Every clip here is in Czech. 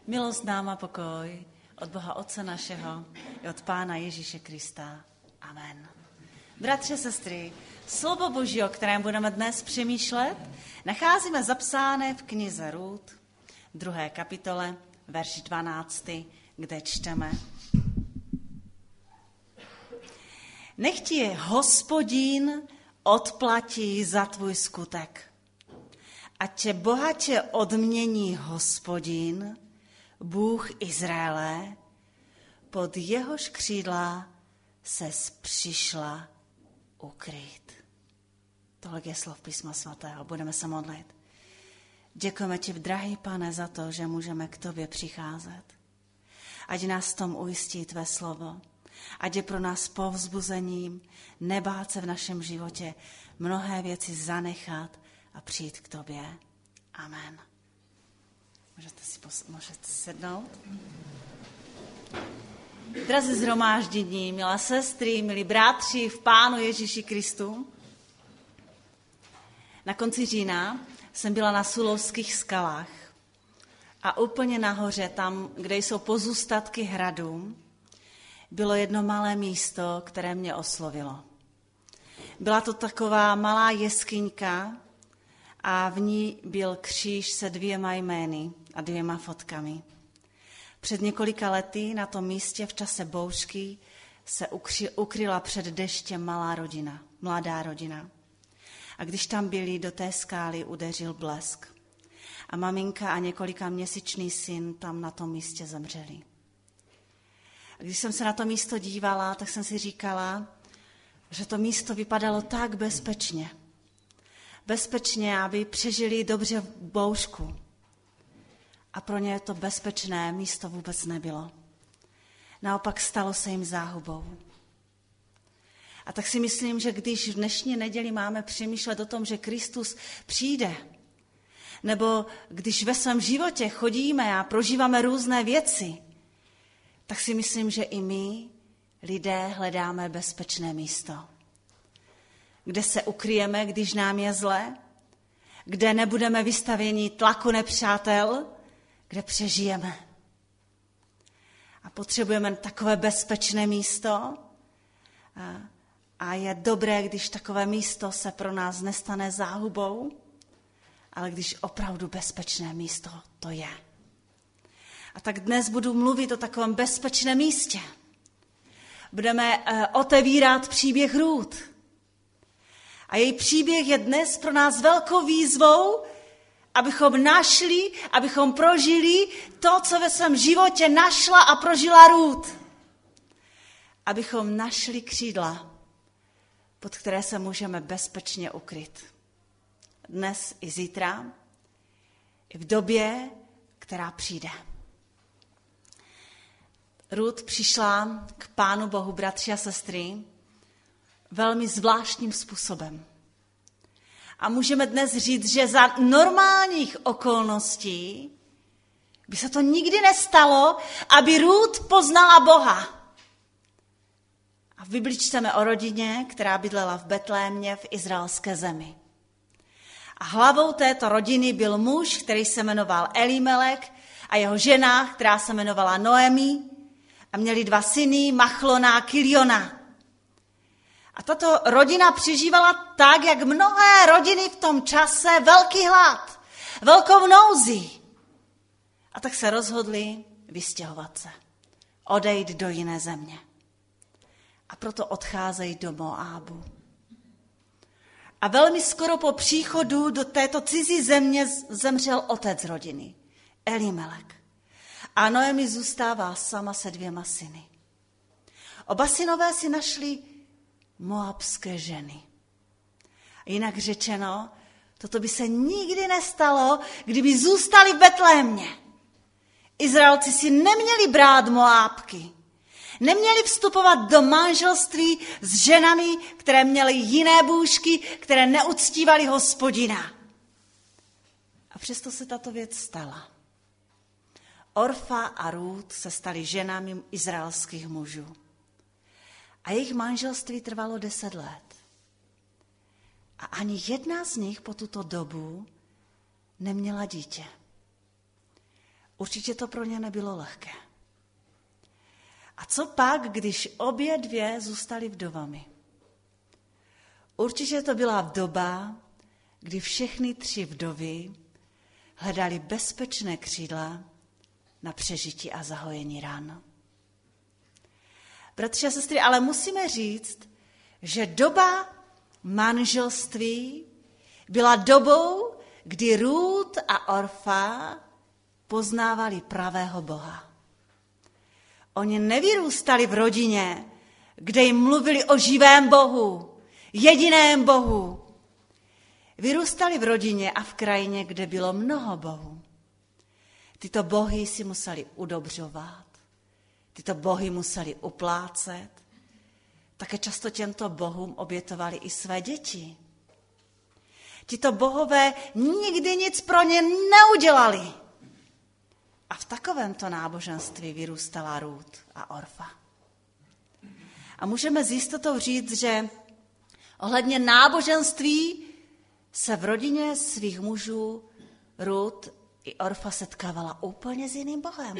Milost nám a pokoj od Boha Otce našeho i od Pána Ježíše Krista. Amen. Bratři, sestry, slovo Boží, o kterém budeme dnes přemýšlet, nacházíme zapsáné v knize Rút, 2. kapitole, verš 12, kde čteme: Nech ti Hospodin odplatí za tvůj skutek. Ať tě bohatě odmění Hospodin, Bůh Izraele, pod jehož křídla ses přišla ukryt. Tolik je slov Písma svatého. Budeme se modlit. Děkujeme ti, drahý Pane, za to, že můžeme k tobě přicházet. Ať nás v tom ujistí tvé slovo. Ať je pro nás povzbuzením nebát se v našem životě mnohé věci zanechat a přijít k tobě. Amen. Můžete sednout? Drazí shromáždění, milé sestry, milí bratři v Pánu Ježíši Kristu, na konci října jsem byla na Sulovských skalách a úplně nahoře, tam, kde jsou pozůstatky hradu, bylo jedno malé místo, které mě oslovilo. Byla to taková malá jeskyňka a v ní byl kříž se 2 jmény a 2 fotkami. Před několika lety na tom místě v čase bouřky se ukryla před deštěm mladá rodina. A když tam byli, do té skály udeřil blesk. A maminka a několikaměsíčný syn tam na tom místě zemřeli. A když jsem se na to místo dívala, tak jsem si říkala, že to místo vypadalo tak bezpečně. Bezpečně, aby přežili dobře bouřku. A pro ně to bezpečné místo vůbec nebylo. Naopak stalo se jim záhubou. A tak si myslím, že když v dnešní neděli máme přemýšlet o tom, že Kristus přijde, nebo když ve svém životě chodíme a prožíváme různé věci, tak si myslím, že i my, lidé, hledáme bezpečné místo. Kde se ukryjeme, když nám je zle, kde nebudeme vystavěni tlaku nepřátel, kde přežijeme. A potřebujeme takové bezpečné místo a je dobré, když takové místo se pro nás nestane záhubou, ale když opravdu bezpečné místo to je. A tak dnes budu mluvit o takovém bezpečném místě. Budeme otevírat příběh Rút. A její příběh je dnes pro nás velkou výzvou, abychom našli, abychom prožili to, co ve svém životě našla a prožila Rút. Abychom našli křídla, pod které se můžeme bezpečně ukryt. Dnes i zítra, i v době, která přijde. Rút přišla k Pánu Bohu, bratři a sestry, velmi zvláštním způsobem. A můžeme dnes říct, že za normálních okolností by se to nikdy nestalo, aby Rút poznala Boha. A v Bibli čteme o rodině, která bydlela v Betlémě v izraelské zemi. A hlavou této rodiny byl muž, který se jmenoval Elimelech a jeho žena, která se jmenovala Noemi, a měli 2 syny, Machlona a Kiliona. A tato rodina přežívala tak, jak mnohé rodiny v tom čase, velký hlad, velkou nouzi. A tak se rozhodli vystěhovat se, odejít do jiné země. A proto odcházejí do Moábu. A velmi skoro po příchodu do této cizí země zemřel otec rodiny, Elimelech. A Noemi zůstává sama se 2 syny. Oba synové si našli moabské ženy. Jinak řečeno, toto by se nikdy nestalo, kdyby zůstali v Betlémě. Izraelci si neměli brát Moábky. Neměli vstupovat do manželství s ženami, které měly jiné bůžky, které neuctívaly Hospodina. A přesto se tato věc stala. Orfa a Rút se staly ženami izraelských mužů. A jejich manželství trvalo 10 let. A ani jedna z nich po tuto dobu neměla dítě. Určitě to pro ně nebylo lehké. A co pak, když obě dvě zůstaly vdovami? Určitě to byla doba, kdy všechny 3 vdovy hledali bezpečné křídla na přežití a zahojení ran. Bratři a sestry, ale musíme říct, že doba manželství byla dobou, kdy Rút a Orfa poznávali pravého Boha. Oni nevyrůstali v rodině, kde jim mluvili o živém Bohu, jediném Bohu. Vyrůstali v rodině a v krajině, kde bylo mnoho bohů. Tyto bohy si museli udobřovat, tyto bohy museli uplácet. Také často těmto bohům obětovali i své děti. Tito bohové nikdy nic pro ně neudělali. A v takovémto náboženství vyrůstala Rút a Orfa. A můžeme s jistotou říct, že ohledně náboženství se v rodině svých mužů Rút i Orfa setkávala úplně s jiným Bohem.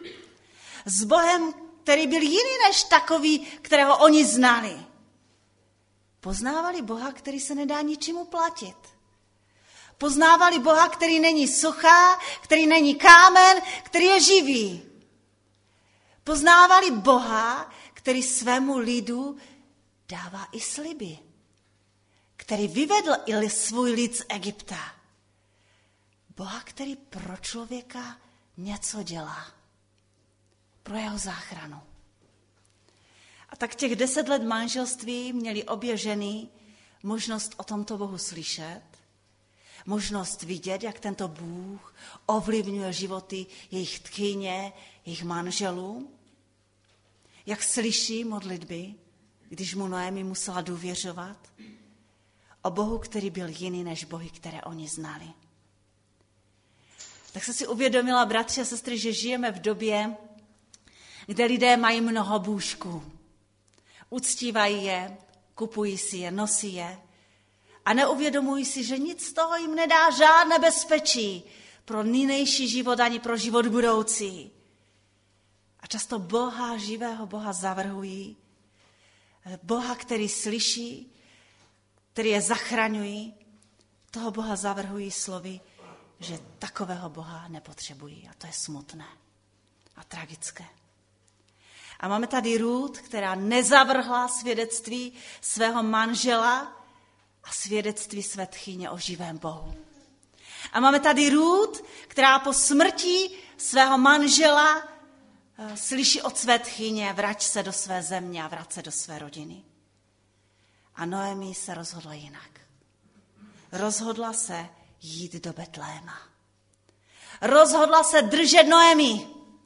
S Bohem, který byl jiný než takový, kterého oni znali. Poznávali Boha, který se nedá ničemu platit. Poznávali Boha, který není suchá, který není kámen, který je živý. Poznávali Boha, který svému lidu dává i sliby. Který vyvedl i svůj lid z Egypta. Boha, který pro člověka něco dělá. Pro jeho záchranu. A tak těch 10 let manželství měly obě ženy možnost o tomto Bohu slyšet, možnost vidět, jak tento Bůh ovlivňuje životy jejich tchyně, jejich manželů, jak slyší modlitby, když mu Noemi musela důvěřovat, o Bohu, který byl jiný než bohy, které oni znali. Tak jsem si uvědomila, bratři a sestry, že žijeme v době, kde lidé mají mnoho bůžků. Uctívají je, kupují si je, nosí je a neuvědomují si, že nic z toho jim nedá žádné bezpečí pro nynější život ani pro život budoucí. A často Boha, živého Boha zavrhují, Boha, který slyší, který je zachraňují, toho Boha zavrhují slovy, že takového Boha nepotřebují. A to je smutné a tragické. A máme tady Rút, která nezavrhla svědectví svého manžela a svědectví své tchyně o živém Bohu. A máme tady Rút, která po smrti svého manžela slyší od své tchyně, vrať se do své země a vrať se do své rodiny. A Noemi se rozhodla jinak. Rozhodla se jít do Betléma. Rozhodla se držet Noemi.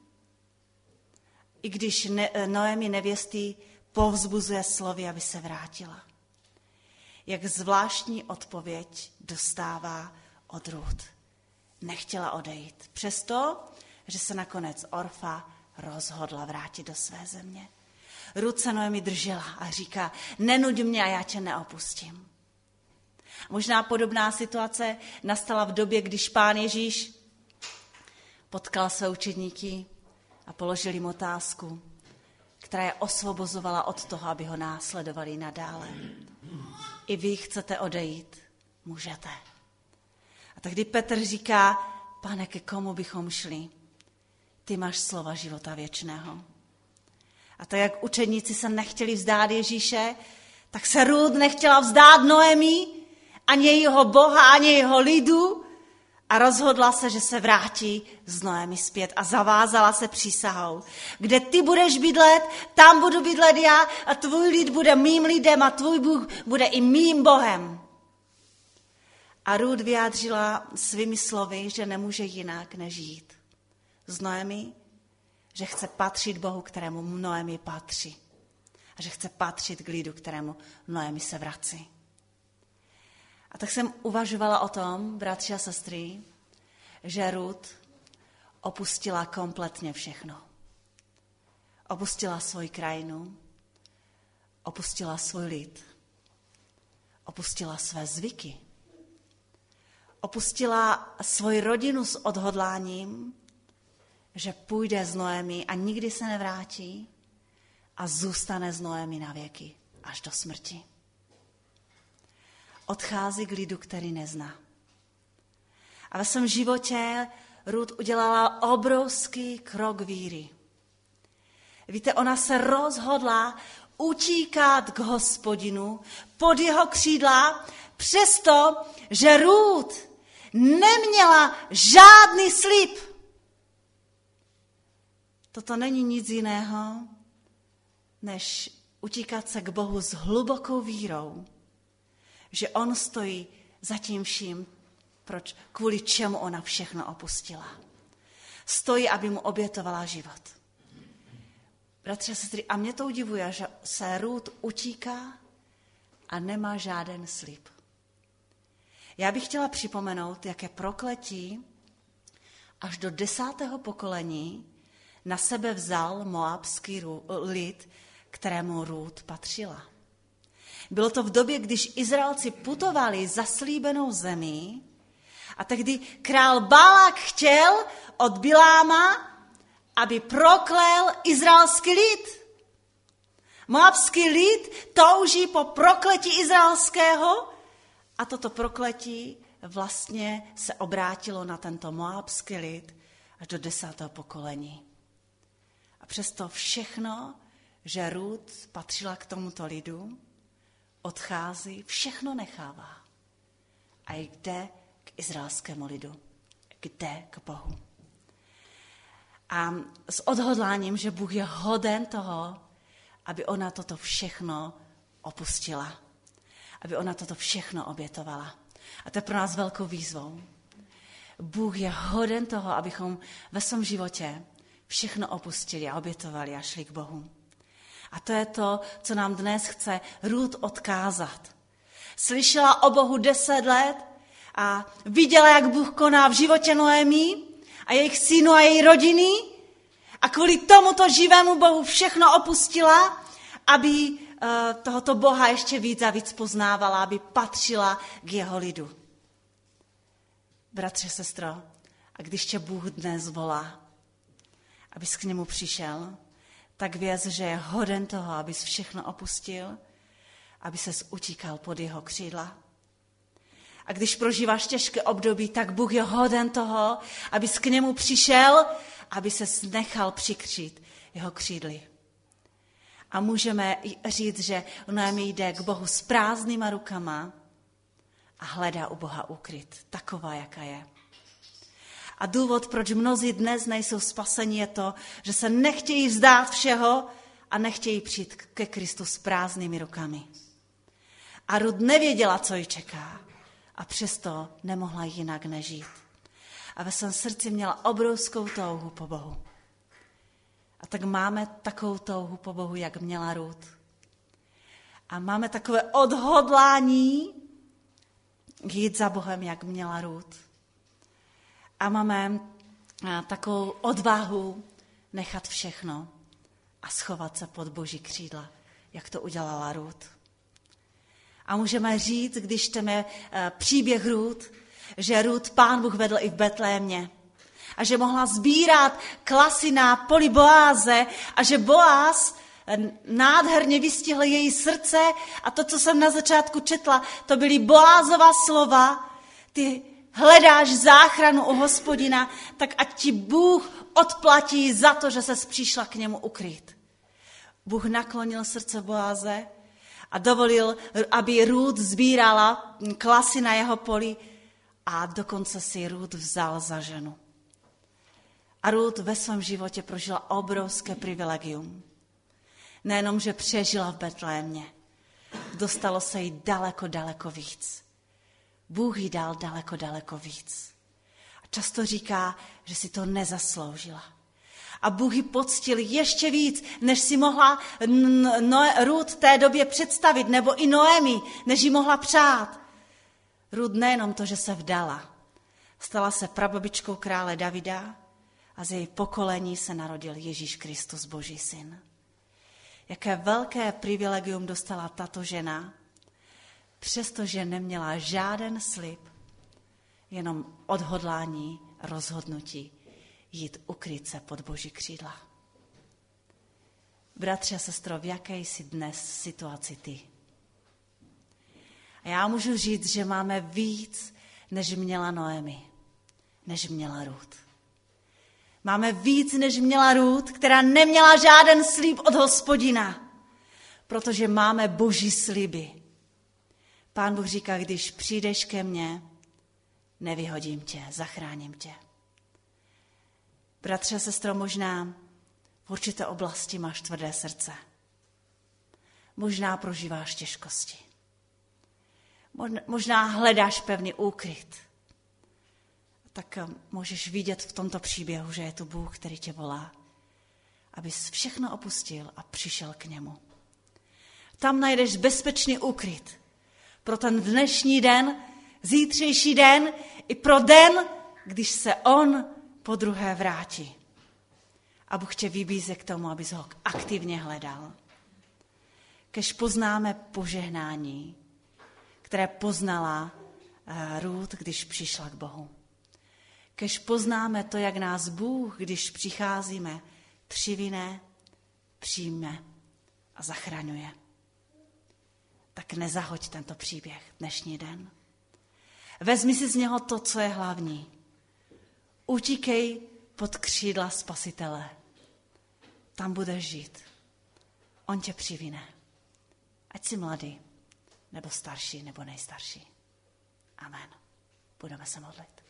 I když Noemi nevěsty povzbuzuje slovy, aby se vrátila. Jak zvláštní odpověď dostává od Rút. Nechtěla odejít. Přesto, že se nakonec Orfa rozhodla vrátit do své země. Rút se Noemi držela a říká, nenuď mě a já tě neopustím. Možná podobná situace nastala v době, když Pán Ježíš potkal své učedníky a položil jim otázku, která je osvobozovala od toho, aby ho následovali nadále. I vy chcete odejít? Můžete. A tehdy Petr říká, Pane, ke komu bychom šli? Ty máš slova života věčného. A tak jak učedníci se nechtěli vzdát Ježíše, tak se Rút nechtěla vzdát Noemi, ani jeho Boha, ani jeho lidu a rozhodla se, že se vrátí z Noemi zpět a zavázala se přísahou. Kde ty budeš bydlet, tam budu bydlet já a tvůj lid bude mým lidem a tvůj Bůh bude i mým Bohem. A Rút vyjádřila svými slovy, že nemůže jinak než jít z Noemi, že chce patřit Bohu, kterému Noemi patří. A že chce patřit k lidu, kterému Noemi se vrací. A tak jsem uvažovala o tom, bratři a sestry, že Rút opustila kompletně všechno. Opustila svoji krajinu, opustila svůj lid, opustila své zvyky, opustila svoji rodinu s odhodláním že půjde z Noemi a nikdy se nevrátí a zůstane z Noemi na věky až do smrti. Odchází k lidu, který nezná. A ve svém životě Rut udělala obrovský krok víry. Víte, ona se rozhodla utíkat k Hospodinu pod jeho křídla, přesto, že Rut neměla žádný slib. Toto není nic jiného, než utíkat se k Bohu s hlubokou vírou, že on stojí za tím vším, kvůli čemu ona všechno opustila. Stojí, aby mu obětovala život. Bratři a sestry, a mě to udivuje, že se Rut utíká a nemá žádný slib. Já bych chtěla připomenout, jaké prokletí až do 10. pokolení na sebe vzal moabský lid, kterému Rut patřila. Bylo to v době, když Izraelci putovali zaslíbenou zemí a tehdy král Balák chtěl od Biláma, aby proklel izraelský lid. Moabský lid touží po prokletí izraelského a toto prokletí vlastně se obrátilo na tento moabský lid až do 10. pokolení. A přesto všechno, že Rut patřila k tomuto lidu, odchází, všechno nechává. A jde k izraelskému lidu, jde k Bohu. A s odhodláním, že Bůh je hoden toho, aby ona toto všechno opustila. Aby ona toto všechno obětovala. A to je pro nás velkou výzvou. Bůh je hoden toho, abychom ve svém životě všechno opustili a obětovali a šli k Bohu. A to je to, co nám dnes chce Rut odkázat. Slyšela o Bohu 10 let a viděla, jak Bůh koná v životě Noemi a jejich synu a její rodiny a kvůli tomuto živému Bohu všechno opustila, aby tohoto Boha ještě víc a víc poznávala, aby patřila k jeho lidu. Bratře, sestro, a když tě Bůh dnes volá, abys k němu přišel, tak věz, že je hoden toho, abys všechno opustil, aby ses utíkal pod jeho křídla. A když prožíváš těžké období, tak Bůh je hoden toho, abys k němu přišel, aby ses nechal přikrýt jeho křídly. A můžeme říct, že Noemi jde k Bohu s prázdnýma rukama a hledá u Boha úkryt, taková, jaká je. A důvod, proč mnozí dnes nejsou spaseni, je to, že se nechtějí vzdát všeho a nechtějí přijít ke Kristu s prázdnými rukami. A Rut nevěděla, co ji čeká a přesto nemohla jinak nežít. A ve svém srdci měla obrovskou touhu po Bohu. A tak máme takovou touhu po Bohu, jak měla Rut. A máme takové odhodlání jít za Bohem, jak měla Rut. A máme takovou odvahu nechat všechno a schovat se pod Boží křídla, jak to udělala Rut. A můžeme říct, když čteme příběh Rut, že Rut Pán Bůh vedl i v Betlémě. A že mohla sbírat klasy na poli Boáze a že Boáz nádherně vystihl její srdce a to, co jsem na začátku četla, to byly Boázova slova. Ty hledáš záchranu u Hospodina, tak ať ti Bůh odplatí za to, že ses přišla k němu ukryt. Bůh naklonil srdce Boáze a dovolil, aby Rut sbírala klasy na jeho poli a dokonce si Rut vzal za ženu. A Rut ve svém životě prožila obrovské privilegium. Nejenom, že přežila v Betlémě, dostalo se jí daleko, daleko víc. Bůh jí dal daleko, daleko víc. A často říká, že si to nezasloužila. A Bůh ji poctil ještě víc, než si mohla Rut v té době představit, nebo i Noemi, než ji mohla přát. Rut nejenom to, že se vdala, stala se prababičkou krále Davida a z její pokolení se narodil Ježíš Kristus, Boží syn. Jaké velké privilegium dostala tato žena, přestože neměla žáden slib, jenom odhodlání, rozhodnutí jít ukryt se pod Boží křídla. Bratře a sestro, v jaké jsi dnes situaci ty? A já můžu říct, že máme víc, než měla Noemi, než měla Rút. Máme víc, než měla Rút, která neměla žádný slib od Hospodina, protože máme Boží sliby. Pán Bůh říká, když přijdeš ke mně, nevyhodím tě, zachráním tě. Bratře a sestro, možná v určité oblasti máš tvrdé srdce. Možná prožíváš těžkosti. Možná hledáš pevný úkryt. Tak můžeš vidět v tomto příběhu, že je tu Bůh, který tě volá, abys všechno opustil a přišel k němu. Tam najdeš bezpečný úkryt pro ten dnešní den, zítřejší den i pro den, když se on podruhé vrátí. A Bůh tě vybízí k tomu, abys ho aktivně hledal. Kež poznáme požehnání, které poznala Rút, když přišla k Bohu. Kež poznáme to, jak nás Bůh, když přicházíme, přivine, přijme a zachraňuje. Tak nezahoď tento příběh dnešní den. Vezmi si z něho to, co je hlavní. Utíkej pod křídla Spasitele. Tam budeš žít. On tě přivine. Ať jsi mladý, nebo starší, nebo nejstarší. Amen. Budeme se modlit.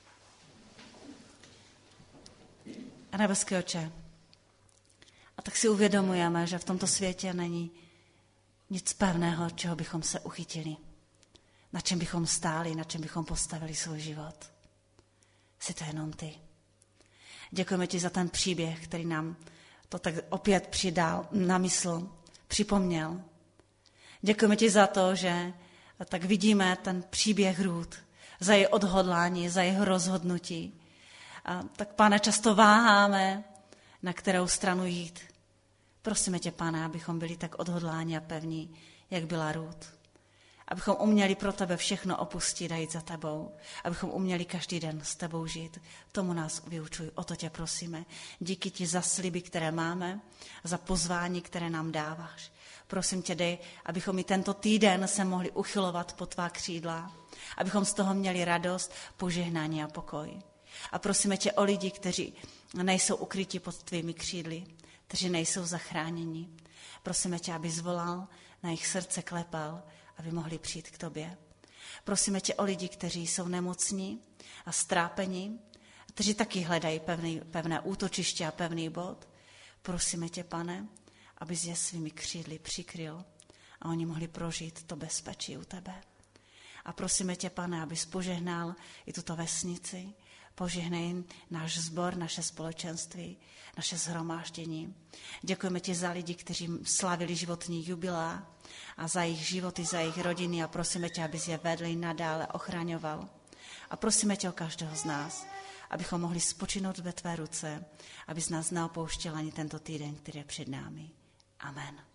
A nebeský Otče, a tak si uvědomujeme, že v tomto světě není nic pevného, čeho bychom se uchytili, na čem bychom stáli, na čem bychom postavili svůj život. Jsi to jenom ty. Děkujeme ti za ten příběh, který nám to tak opět přidal na mysl, připomněl. Děkujeme ti za to, že tak vidíme ten příběh Rút, za její odhodlání, za jeho rozhodnutí. A tak, Pane, často váháme, na kterou stranu jít. Prosíme tě, Pane, abychom byli tak odhodláni a pevní, jak byla Rút. Abychom uměli pro tebe všechno opustit a jít za tebou. Abychom uměli každý den s tebou žít. Tomu nás vyučuj, o to tě prosíme. Díky ti za sliby, které máme, za pozvání, které nám dáváš. Prosím tě, dej, abychom i tento týden se mohli uchylovat pod tvá křídla. Abychom z toho měli radost, požehnání a pokoj. A prosíme tě o lidi, kteří nejsou ukryti pod tvými křídly, kteří nejsou zachráněni. Prosíme tě, aby zvolal, na jejich srdce klepal, aby mohli přijít k tobě. Prosíme tě o lidi, kteří jsou nemocní a strápení, kteří taky hledají pevné útočiště a pevný bod. Prosíme tě, Pane, abys je svými křídly přikryl a oni mohli prožít to bezpečí u tebe. A prosíme tě, Pane, abys požehnal i tuto vesnici, požehnej náš sbor, naše společenství, naše shromáždění. Děkujeme ti za lidi, kteří slavili životní jubilea a za jejich životy, za jejich rodiny a prosíme tě, abys je vedli nadále, ochraňoval. A prosíme tě o každého z nás, abychom mohli spočinout ve tvé ruce, abys nás neopouštěl ani tento týden, který je před námi. Amen.